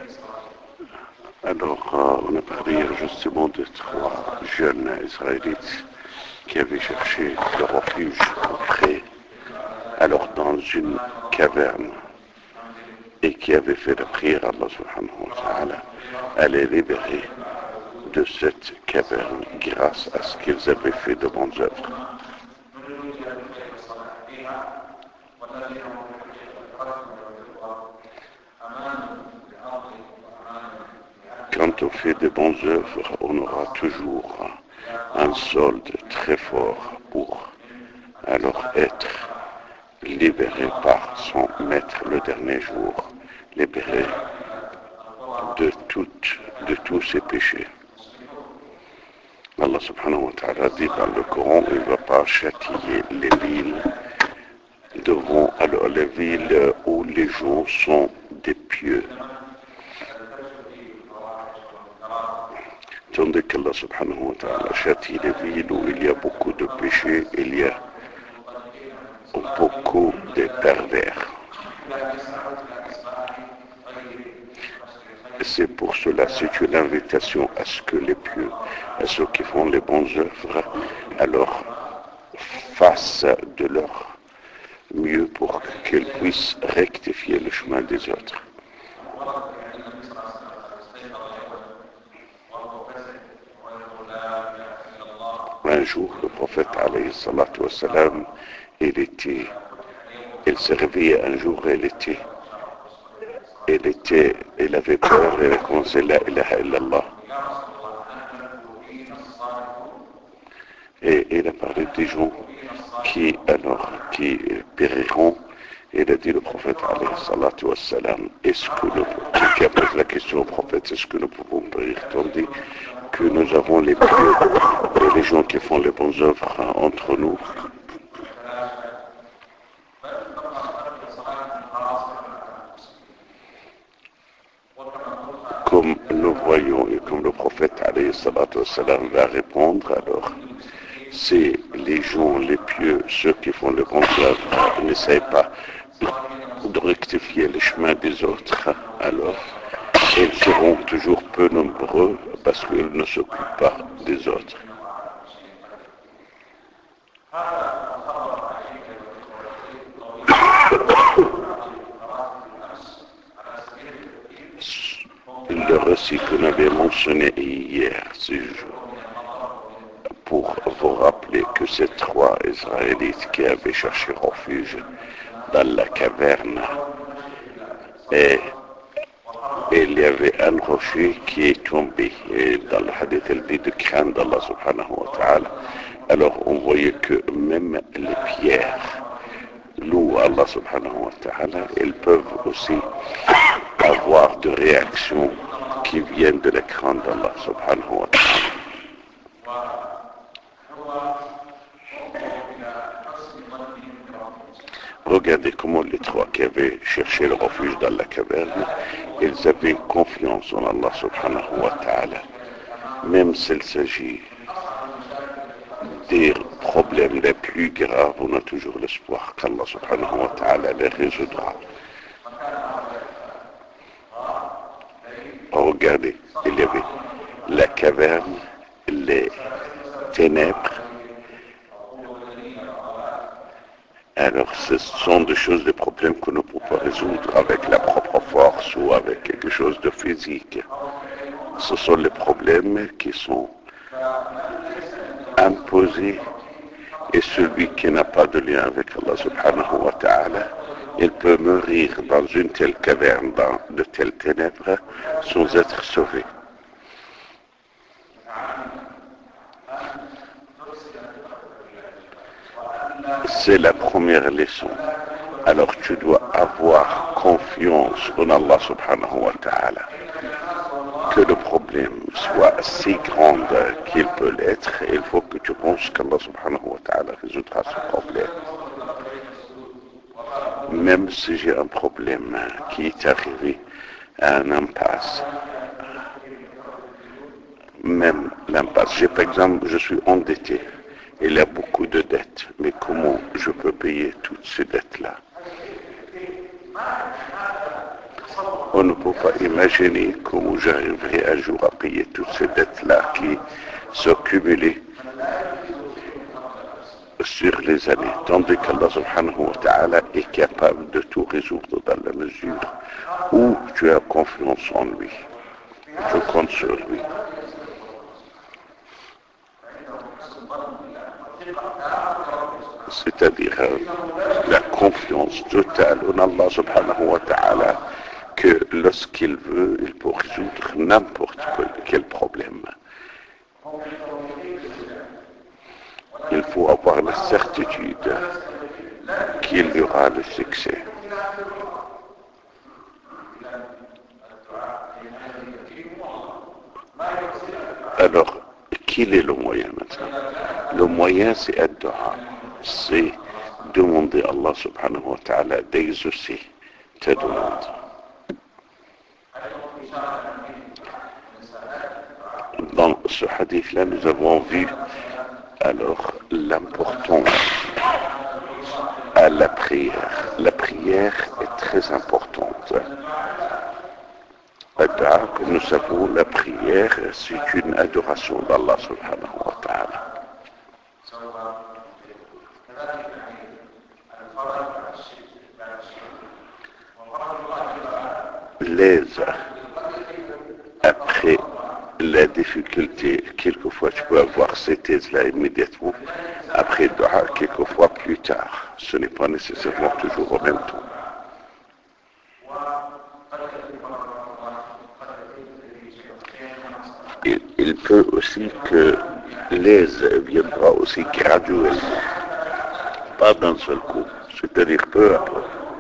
Alors, on a parlé justement de 3 jeunes Israélites qui avaient cherché le refuge auprès, alors dans une caverne, et qui avaient fait la prière à Allah subhanahu wa ta'ala à les libérer de cette caverne grâce à ce qu'ils avaient fait de bonnes œuvres. Quand on fait de bonnes œuvres, on aura toujours un solde très fort pour alors être libéré par son maître le dernier jour, libéré de tous ses péchés. Allah subhanahu wa ta'ala dit dans le Coran, il ne va pas châtier les villes les villes où les gens sont des pieux. Tandis qu'Allah subhanahu wa ta'ala châtie les villes où il y a beaucoup de péchés, il y a beaucoup de pervers. C'est pour cela, c'est une invitation à ce que les pieux, à ceux qui font les bonnes œuvres, alors fassent de leur mieux pour qu'ils puissent rectifier le chemin des autres. Un jour, le prophète alayhi salatu wa salam, il s'est réveillé un jour, il avait peur, il a commencé la ilaha illallah. Et il a parlé des gens qui périront. Il a dit le prophète alayhi salatu wa salam, qui a posé la question au prophète, est-ce que nous pouvons périr, tandis que nous avons les pieux et les gens qui font les bonnes œuvres entre nous. Comme nous voyons et comme le prophète alayhi salatu wa salam va répondre, alors c'est les gens, les pieux, ceux qui font les bonnes œuvres, n'essayent pas de rectifier les chemins des autres, alors ils seront toujours peu nombreux parce qu'ils ne s'occupent pas des autres. Le récit que nous avons mentionné hier, pour vous rappeler que ces 3 Israélites qui avaient cherché refuge dans la caverne, et il y avait un rocher qui est tombé, et dans le hadith il dit de craindre Allah subhanahu wa ta'ala. Alors on voyait que même les pierres louent Allah subhanahu wa ta'ala, ils peuvent aussi avoir de réactions qui viennent de l'écran d'Allah subhanahu wa ta'ala. Regardez comment les 3 qui avaient cherché le refuge dans la caverne, ils avaient confiance en Allah subhanahu wa ta'ala. Même s'il s'agit des problèmes les plus graves, on a toujours l'espoir qu'Allah subhanahu wa ta'ala les résoudra. Regardez, il y avait la caverne, les ténèbres. Alors, ce sont des choses, des problèmes que nous ne pouvons pas résoudre avec la propre force ou avec quelque chose de physique. Ce sont les problèmes qui sont imposés, et celui qui n'a pas de lien avec Allah subhanahu wa ta'ala, il peut mourir dans une telle caverne, dans de telles ténèbres, sans être sauvé. C'est la première leçon. Alors tu dois avoir confiance en Allah subhanahu wa ta'ala. Que le problème soit si grand qu'il peut l'être, il faut que tu penses qu'Allah subhanahu wa ta'ala résoudra ce problème. Même si j'ai un problème qui est arrivé à un impasse, même l'impasse, par exemple, je suis endetté, il y a beaucoup de dettes, mais comment je peux payer toutes ces dettes-là? On ne peut pas imaginer comment j'arriverai un jour à payer toutes ces dettes-là qui sont cumulées sur les années, tandis qu'Allah subhanahu wa ta'ala est capable de tout résoudre dans la mesure où tu as confiance en lui. Je compte sur lui. C'est-à-dire la confiance totale en Allah subhanahu wa ta'ala que lorsqu'il veut, il peut résoudre n'importe quel problème. Il faut avoir la certitude qu'il y aura le succès. Alors, quel est le moyen maintenant? Le moyen, c'est ad-du'a. C'est demander à Allah subhanahu wa ta'ala d'exaucer ta demande. Dans ce hadith-là, nous avons vu alors l'importance à la prière. La prière est très importante. Comme nous savons, la prière, c'est une adoration d'Allah subhanahu wa ta'ala. L'aise après la difficulté, quelquefois tu peux avoir cette aise-là immédiatement, après dua, quelquefois plus tard. Ce n'est pas nécessairement toujours au même temps. Il peut aussi que l'aise viendra aussi graduellement, pas d'un seul coup, c'est-à-dire peu à peu.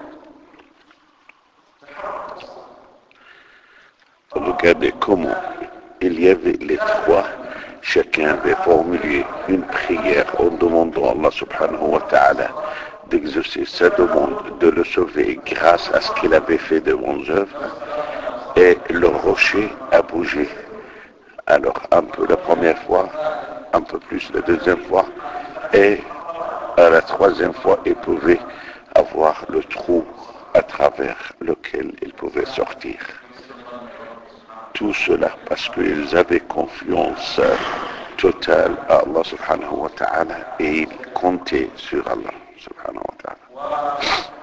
Regardez comment il y avait les trois, chacun avait formulé une prière en demandant à Allah subhanahu wa ta'ala d'exaucer sa demande, de le sauver grâce à ce qu'il avait fait de bonnes œuvres, et le rocher a bougé. Alors un peu la première fois, un peu plus la deuxième fois, et à la troisième fois, il pouvait avoir le trou à travers lequel il pouvait sortir. Tout cela parce qu'ils avaient confiance totale à Allah subhanahu wa ta'ala et ils comptaient sur Allah subhanahu wa ta'ala.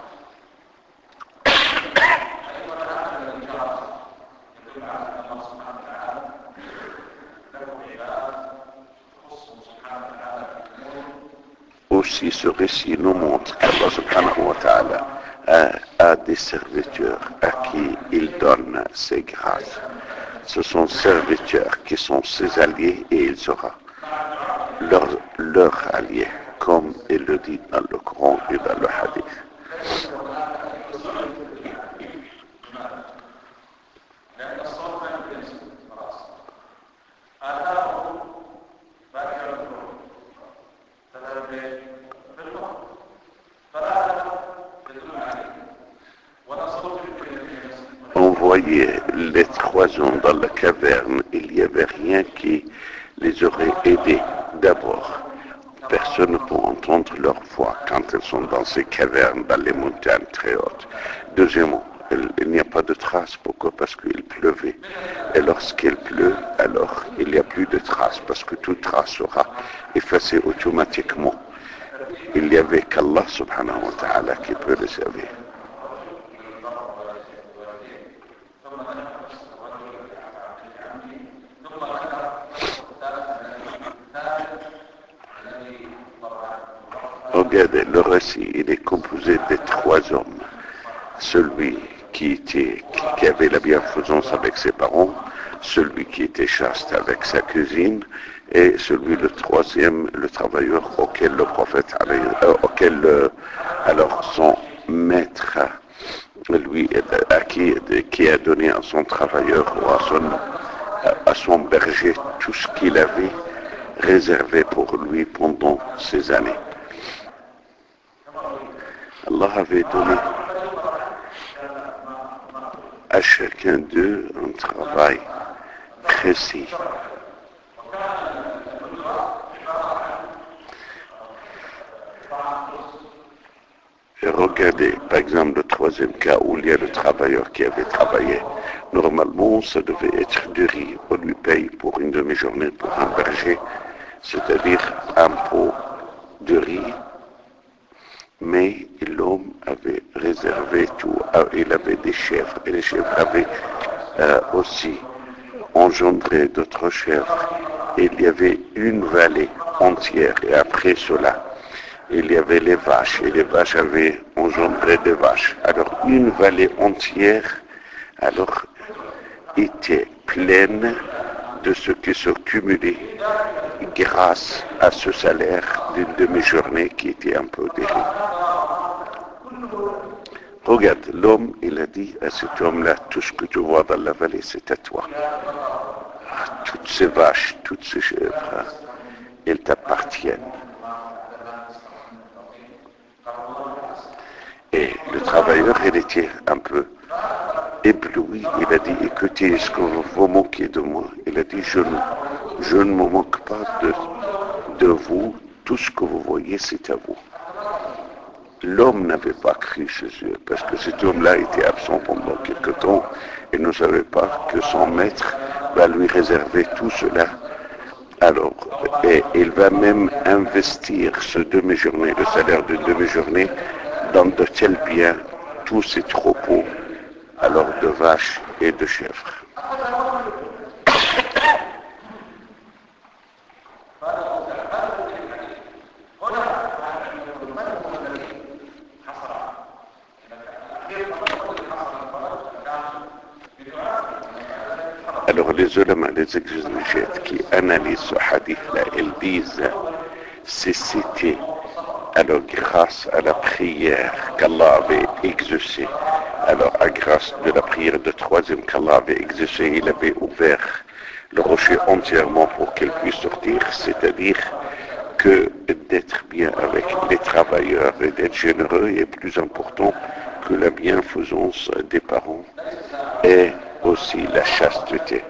Aussi ce récit nous montre qu'Allah subhanahu wa ta'ala a des serviteurs à qui il donne ses grâces. Ce sont serviteurs qui sont ses alliés et il sera leur allié, comme il le dit dans le Coran et dans le Hadith. On voyait les trois hommes dans la caverne, il n'y avait rien qui les aurait aidés. D'abord, personne ne peut entendre leur voix quand ils sont dans ces cavernes, dans les montagnes très hautes. Deuxièmement, il n'y a pas de traces. Pourquoi? Parce qu'il pleuvait. Et lorsqu'il pleut, alors il n'y a plus de traces, parce que toute trace sera effacée automatiquement. Il n'y avait qu'Allah subhanahu wa ta'ala qui peut les servir. Regardez, le récit, il est composé de trois hommes. Celui qui avait la bienfaisance avec ses parents, celui qui était chaste avec sa cousine, et celui, le troisième, le travailleur auquel le prophète, alors son maître, lui, qui a donné à son travailleur ou à son berger tout ce qu'il avait réservé pour lui pendant ces années. Allah avait donné à chacun d'eux un travail précis. regardez, par exemple, le troisième cas où il y a le travailleur qui avait travaillé. Normalement, ça devait être du riz. On lui paye pour une demi-journée pour un berger, c'est-à-dire un pot de riz. Mais l'homme avait réservé tout. Il avait des chèvres. Et les chèvres avaient aussi engendré d'autres chèvres. Et il y avait une vallée entière. Et après cela, il y avait les vaches. Et les vaches avaient engendré des vaches. Alors une vallée entière était pleine de ce qui se cumulait grâce à ce salaire d'une demi-journée qui était un peu dérivé. Regarde, l'homme, il a dit à cet homme-là, tout ce que tu vois dans la vallée, c'est à toi. Toutes ces vaches, toutes ces chèvres, elles t'appartiennent. Et le travailleur, il était un peu ébloui. Il a dit, écoutez, est-ce que vous vous moquez de moi? Il a dit, je ne me moque pas de vous. Tout ce que vous voyez, c'est à vous. L'homme n'avait pas cru Jésus, parce que cet homme-là était absent pendant quelque temps et ne savait pas que son maître va lui réserver tout cela. Alors, et il va même investir ce demi-journée, le salaire d'une demi-journée, dans de tels biens, tous ces troupeaux, alors de vaches et de chèvres. Alors les ulama, les exégètes qui analysent ce hadith-là, ils disent c'était alors grâce à la prière qu'Allah avait exaucée, alors à grâce de la prière de troisième qu'Allah avait exaucée, il avait ouvert le rocher entièrement pour qu'elle puisse sortir, c'est-à-dire que d'être bien avec les travailleurs et d'être généreux est plus important que la bienfaisance des parents et aussi la chasteté.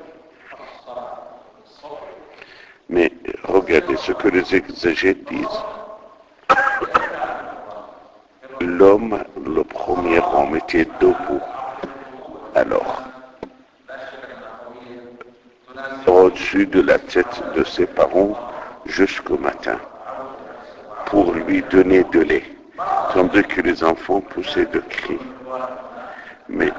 Mais regardez ce que les exégètes disent. L'homme, le premier homme, était debout. Alors, au-dessus de la tête de ses parents jusqu'au matin, pour lui donner de lait, tandis que les enfants poussaient de cris. Mais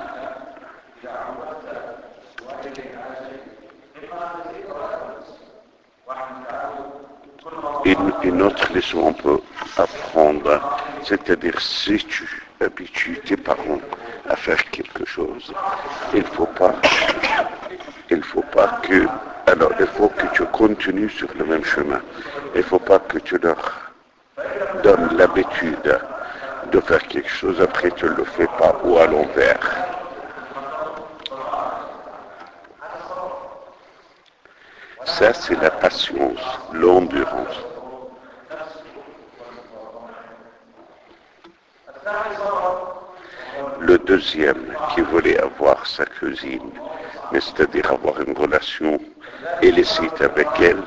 une autre leçon on peut apprendre, c'est-à-dire si tu habitues tes parents à faire quelque chose, il faut pas que, alors il faut que tu continues sur le même chemin. Il ne faut pas que tu leur donnes l'habitude de faire quelque chose, après tu ne le fais pas ou à l'envers. Ça, c'est la patience, l'endurance. Le deuxième qui voulait avoir sa cousine, mais c'est-à-dire avoir une relation illicite avec elle,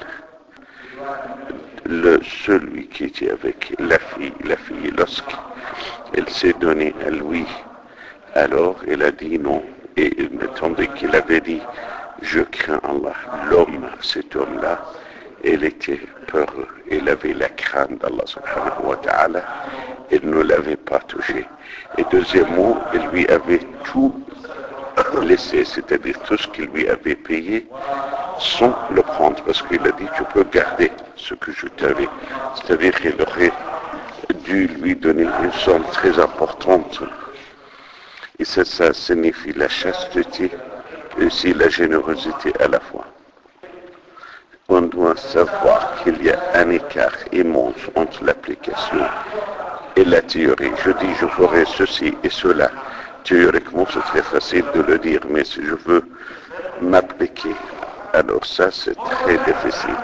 celui qui était avec la fille, lorsqu'elle s'est donnée à lui, alors il a dit non, et tandis qu'il avait dit je crains Allah, l'homme, cet homme-là, il était peureux, il avait la crainte d'Allah subhanahu wa ta'ala, il ne l'avait pas touché. Et deuxièmement, il lui avait tout laissé, c'est-à-dire tout ce qu'il lui avait payé, sans le prendre, parce qu'il a dit tu peux garder ce que je t'avais. C'est-à-dire qu'il aurait dû lui donner une somme très importante. Et ça signifie la chasteté et aussi la générosité à la fois. On doit savoir qu'il y a un écart immense entre l'application et la théorie. Je dis je ferai ceci et cela. Théoriquement c'est très facile de le dire, mais si je veux m'appliquer, alors ça c'est très difficile.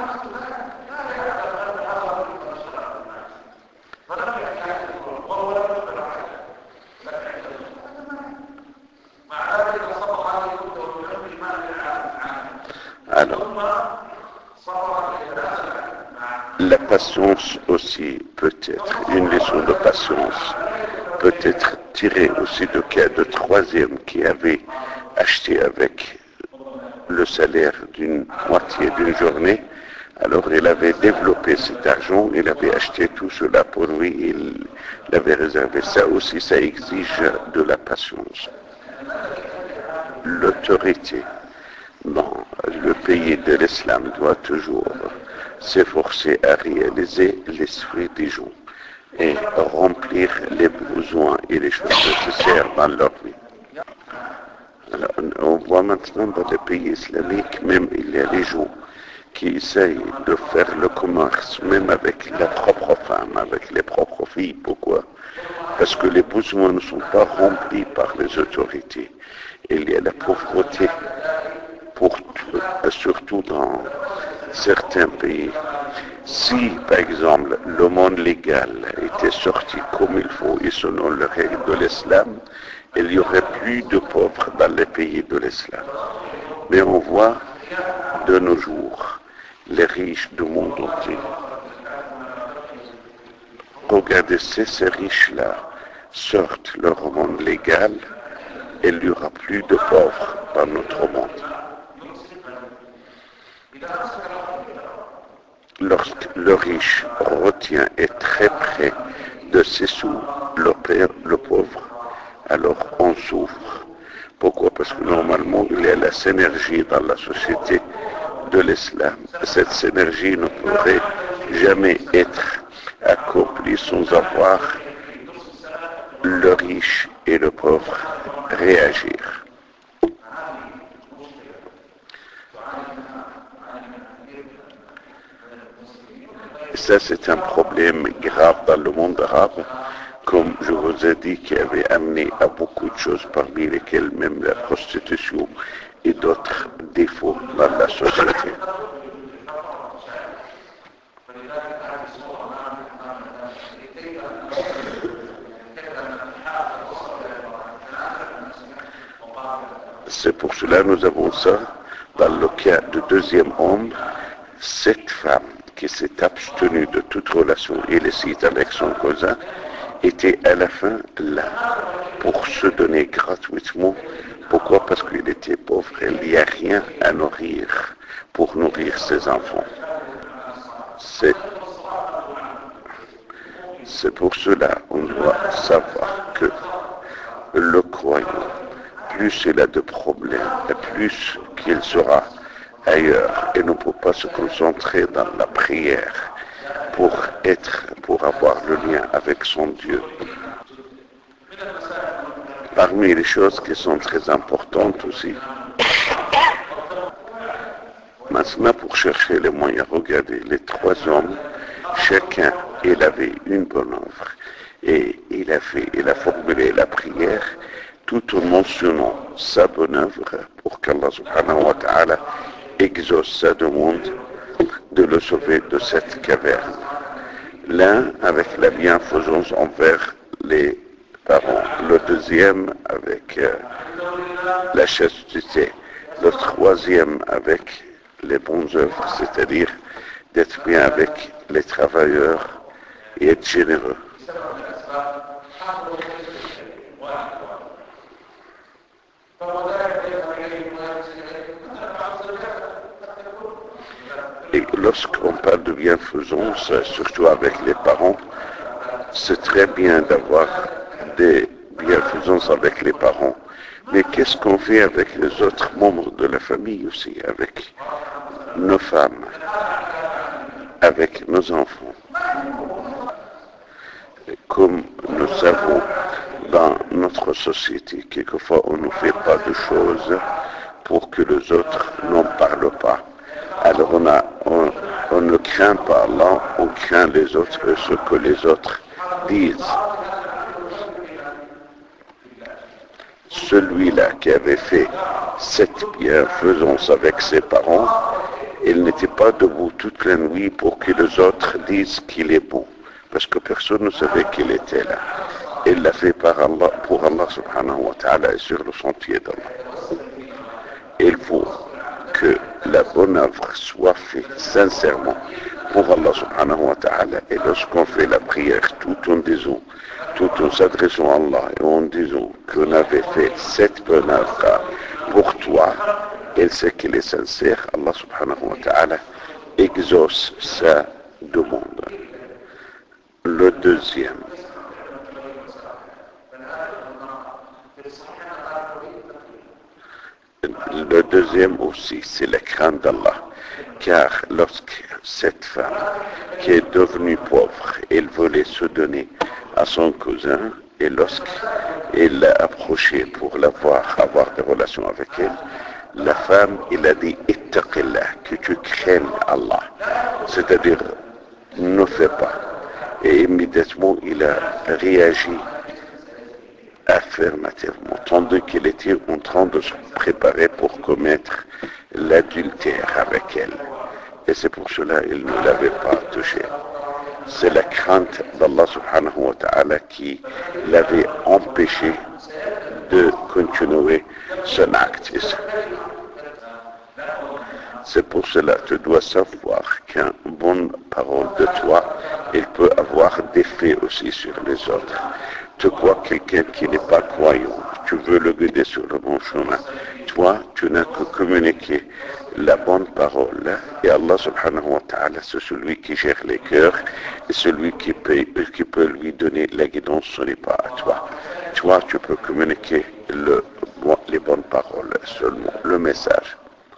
Alors, la patience aussi peut être une leçon de patience peut être tiré aussi de cas de troisième qui avait acheté avec le salaire d'une moitié d'une journée. Alors il avait développé cet argent, il avait acheté tout cela pour lui, il avait réservé. Ça aussi, ça exige de la patience. L'autorité dans le pays de l'islam doit toujours s'efforcer à réaliser l'esprit des gens et remplir les besoins et les choses nécessaires dans leur vie. Alors, on voit maintenant dans les pays islamiques, même il y a les gens qui essayent de faire le commerce, même avec la propre femme, avec les propres filles. Pourquoi? Parce que les besoins ne sont pas remplis par les autorités. Il y a la pauvreté, surtout dans certains pays. Si, par exemple, le monde légal était sorti comme il faut et selon les règles de l'islam, il n'y aurait plus de pauvres dans les pays de l'islam. Mais on voit de nos jours les riches du monde entier. Regardez, si ces riches-là sortent leur monde légal, il n'y aura plus de pauvres dans notre monde. Lorsque le riche retient est très près de ses sous, le pauvre, alors on souffre. Pourquoi? Parce que normalement, il y a la synergie dans la société de l'islam. Cette synergie ne pourrait jamais être accomplie sans avoir le riche et le pauvre réagir. Et ça, c'est un problème grave dans le monde arabe, comme je vous ai dit, qui avait amené à beaucoup de choses, parmi lesquelles même la prostitution et d'autres défauts dans la société. C'est pour cela que nous avons ça dans le cas du deuxième homme, cette femme qui s'est abstenue de toute relation illicite avec son cousin était à la fin là pour se donner gratuitement. Pourquoi? Parce qu'il était pauvre, il n'y a rien à nourrir pour nourrir ses enfants. C'est pour cela qu'on doit savoir que le croyant, plus il a de problèmes, et plus qu'il sera ailleurs et ne peut pas se concentrer dans la prière pour avoir le lien avec son Dieu. Parmi les choses qui sont très importantes aussi, maintenant pour chercher les moyens, regardez, les trois hommes, chacun, il avait une bonne œuvre et il a formulé la prière tout en mentionnant sa bonne œuvre pour qu'Allah subhanahu wa ta'ala exauce sa demande de le sauver de cette caverne. L'un avec la bienfaisance envers les parents, le deuxième avec la chasteté, le troisième avec les bonnes œuvres, c'est-à-dire d'être bien avec les travailleurs et être généreux. Et lorsqu'on parle de bienfaisance, surtout avec les parents, c'est très bien d'avoir des bienfaisances avec les parents. Mais qu'est-ce qu'on fait avec les autres membres de la famille aussi, avec nos femmes, avec nos enfants? Et comme nous savons dans notre société, quelquefois on ne fait pas de choses pour que les autres n'en parlent pas. Alors on ne craint pas Allah, on craint les autres et ce que les autres disent. Celui-là qui avait fait cette bienfaisance avec ses parents, il n'était pas debout toute la nuit pour que les autres disent qu'il est bon, parce que personne ne savait qu'il était là. Il l'a fait pour Allah subhanahu wa ta'ala et sur le sentier d'Allah. Il faut que la bonne œuvre soit faite sincèrement pour Allah subhanahu wa ta'ala. Et lorsqu'on fait la prière tout en disant tout en s'adressant à Allah et en disant qu'on avait fait cette bonne œuvre pour toi, elle sait qu'il est sincère, Allah subhanahu wa ta'ala exauce sa demande. Le deuxième, aussi, c'est la crainte d'Allah. Car lorsque cette femme qui est devenue pauvre, elle voulait se donner à son cousin, et lorsqu'il l'a approché pour avoir des relations avec elle, la femme, il a dit, ittaqillah, que tu craignes Allah. C'est-à-dire, ne fais pas. Et immédiatement, il a réagi affirmativement, tandis qu'il était en train de se préparer pour commettre l'adultère avec elle. Et c'est pour cela qu'il ne l'avait pas touché. C'est la crainte d'Allah subhanahu wa ta'ala qui l'avait empêché de continuer son acte. C'est pour cela que tu dois savoir qu'une bonne parole de toi, elle peut avoir des faits aussi sur les autres. Tu crois quelqu'un qui n'est pas croyant, tu veux le guider sur le bon chemin. Toi, tu n'as que communiquer la bonne parole. Et Allah subhanahu wa ta'ala, c'est celui qui gère les cœurs et celui qui peut lui donner la guidance, ce n'est pas à toi. Toi, tu peux communiquer les bonnes paroles seulement, le message.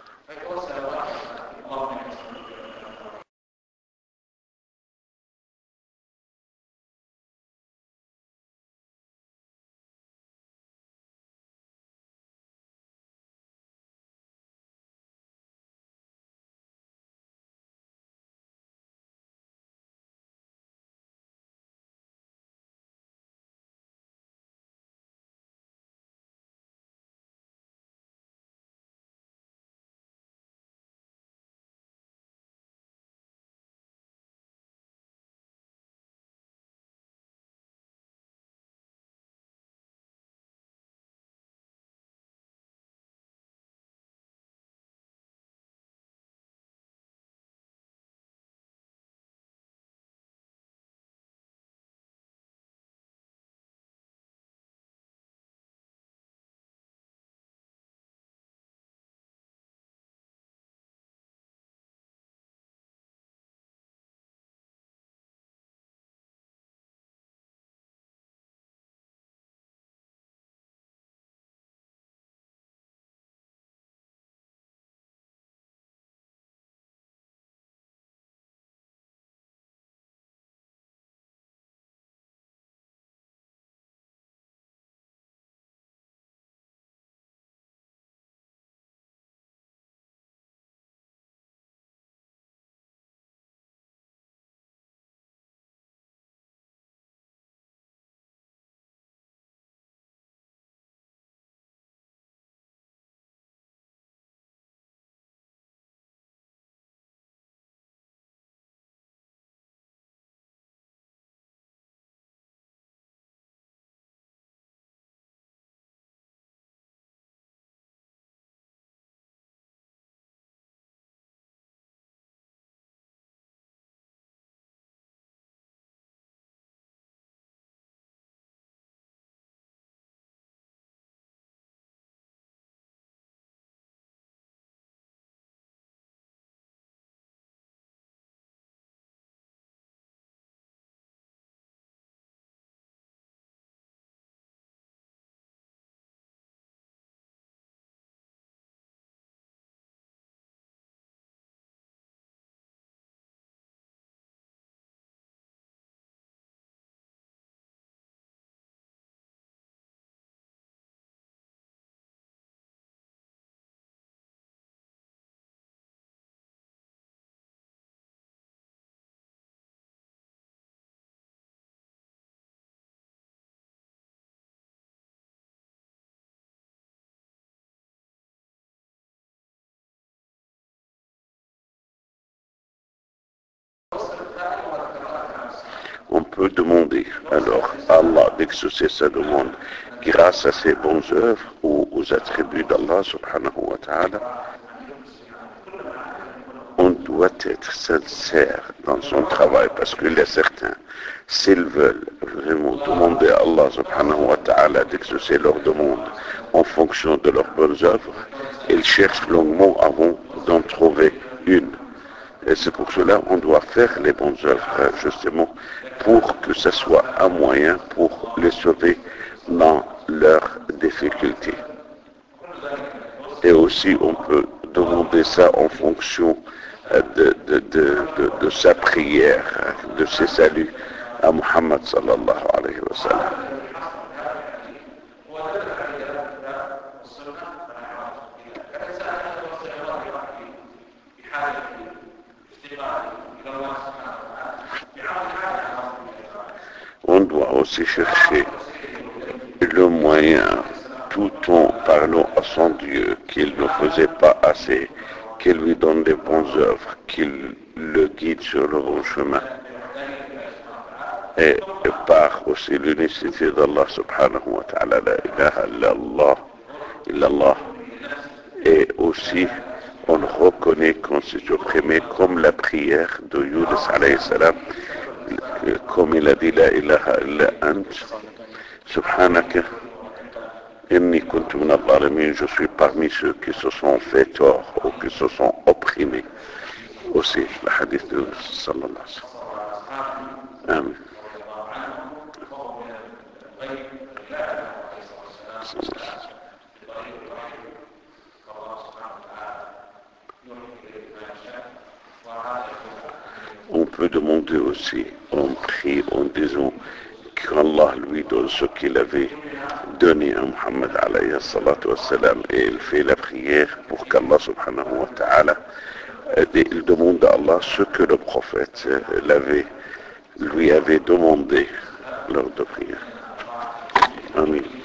On peut demander alors à Allah d'exaucer sa demande grâce à ses bonnes œuvres ou aux attributs d'Allah subhanahu wa ta'ala. On doit être sincère dans son travail parce qu'il y a certains, s'ils veulent vraiment demander à Allah subhanahu wa ta'ala d'exaucer leurs demandes en fonction de leurs bonnes œuvres, ils cherchent longuement avant d'en trouver une. Et c'est pour cela qu'on doit faire les bonnes œuvres, justement, pour que ce soit un moyen pour les sauver dans leurs difficultés. Et aussi, on peut demander ça en fonction de sa prière, de ses saluts à Muhammad sallallahu alayhi wa sallam. On doit aussi chercher le moyen, tout en parlant à son Dieu, qu'il ne faisait pas assez, qu'il lui donne des bonnes œuvres, qu'il le guide sur le bon chemin. Et par aussi l'unicité d'Allah subhanahu wa ta'ala, la ilaha illallah. Et aussi, on reconnaît qu'on s'est opprimé comme la prière de Yunus alayhi salam, comme il a dit la ilaha illa ant, subhanaka, inni kuntu min al-zalimin, je suis parmi ceux qui se sont fait tort ou qui se sont opprimés. Aussi, le hadith de sallallahu alayhi wa sallam. Amen. On peut demander aussi, on prie en disant qu'Allah lui donne ce qu'il avait donné à Muhammad alayhi salatu wassalam, et il fait la prière pour qu'Allah subhanahu wa ta'ala, il demande à Allah ce que le prophète lui avait demandé lors de prière. Amen.